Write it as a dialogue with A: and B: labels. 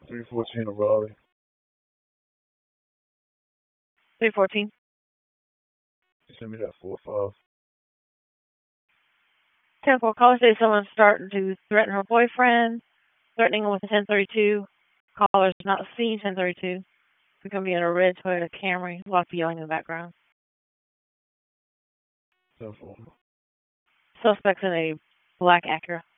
A: 314 of Raleigh.
B: 314.
A: Send me that 45.
B: 10-4, caller says someone's starting to threaten her boyfriend, threatening him with a 1032. Caller's not seen 1032. It's going to be in a red Toyota Camry. Lots of yelling in the background.
A: 10-4.
B: Suspects in a black Acura.